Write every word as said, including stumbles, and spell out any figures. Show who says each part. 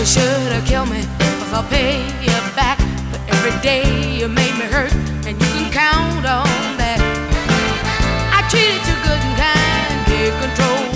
Speaker 1: you should have killed me, 'cause I'll pay you back for every day you made me hurt, and you can count on that. I treated you good and kind, gave control